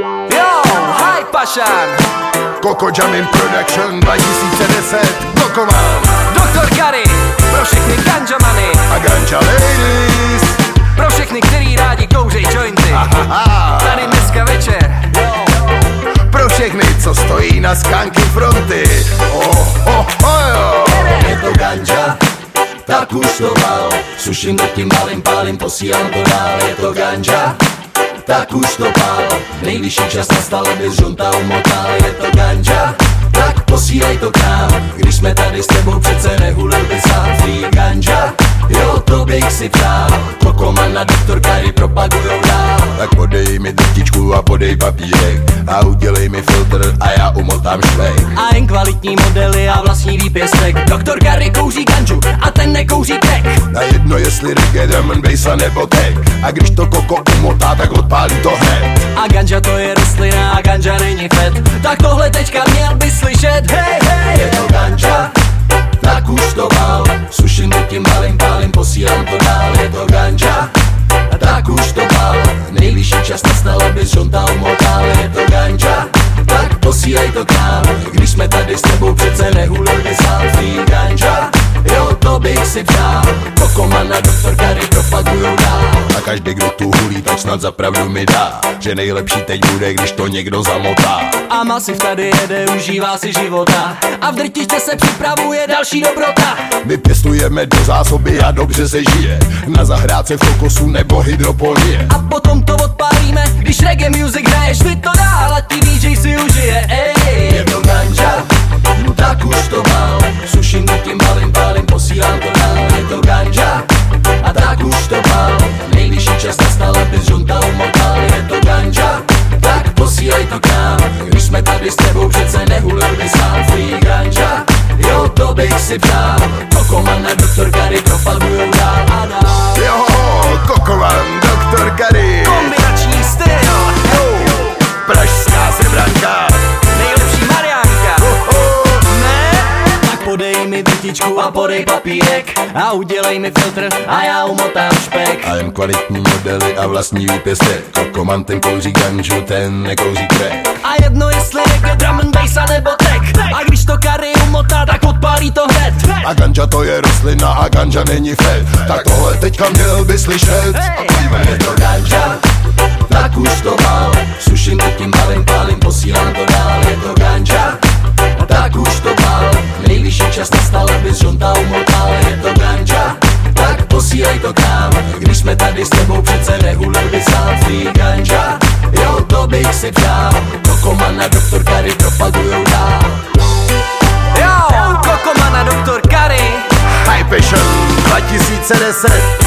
Yo, hi Pašan, Koko Jamin Production 2010, Kokoman, Doktor Kary, pro všechny ganjamany a ganja ladies, pro všechny, který rádi kouřej jointy. Tady dneska večer, pro všechny, co stojí na skánky fronty. Je to ganja, tak už to mal. Suším to tím malým, pálím, posílám to dál. Je to ganja, tak už to pál. Nejvyšší čas nastal, aby žunta umotal. Je to ganja, tak posílej to k nám. Když jsme tady s tebou, přece nehulil by sám. Free ganja, jo, to bych si přál. Kokoman a Doktor Kary propagujou dál. Tak podej mi drtičku a podej papírek a udělej mi filtr a já umotám švejk. A jen kvalitní modely a vlastní výpěstek. Doktor Kary kouří ganžu a ten nekouří crack. Na jedno jestli reggae, drum and bass a nebo tech. A když to koko umotá, tak odpálí to hned. A ganja to je rostlina a ganja není fet. Tak tohle teďka měl by slyšet. Hej, hej, je to ganja, tak už to mal. Suším to tím malým, pálím, posílám to dál. Je to ganja, tak už to mal. Nejvyšší čas nastal, aby žonta umotal. Je to ganja, tak posílej to k nám. Když jsme tady s tebou, přece nehulil by sám. Free ganja, jo, to bych si přál. Kokoman a Doktor Kary propagujou dál. A každý, kdo tu hulí, tak snad za pravdu mi dá, že nejlepší teď bude, když to někdo zamotá. A Masiv tady jede, užívá si života. A v drtičce se připravuje další dobrota. My pěstujeme do zásoby a dobře se žije. Na zahrádce v kokosu nebo hydroponie. A potom to odpálíme, když reggae music hraješ ty to dál a ti DJ si užije. Ej, je to ganja, tak už to mal. Suším to tím malým, pálím, posílám to dál. Je to ganja, a tak už to mal. Nejvyšší čas nastal, aby žunta umotal. Je to ganja, tak posílej to k nám. Když jsme tady s tebou, přece nehulil by sám. Free ganja, jo, to bych si přál. Kokoman a Doktor Kary propagujou dál a dál. Jo, Kokoman, Doktor Kary, kombinační styl, pražská sebranka, nejlepší Mariánka. Ne? Tak podej mi drtičku a podej papírek a udělej mi filtr a já umotám špek. a jen kvalitní modely a vlastní výpěstek. Kokoman ten kouří ganžu, ten nekouří crack. A jedno jestli reggae, drum and bass a nebo tech. A když to Kary umotá, tak odpálí to hned. A ganja to je rostlina a ganja není fet. Tak tohle teďka měl by slyšet. Je to ganja, tak už to mal. Suším to tím malým, pálím, posílám to dál. Je to ganja, tak už to mal. Nejvyšší čas nastal, aby žonta umotal. Je to ganja, tak posílej to k nám. Když jsme tady s tebou, přece nehulil by sám. Free ganja, jo, to bych si přál. Kokoman a Doktor Kary propagujou dál. Jo, Kokoman a Doktor Kary, High Passion 2010.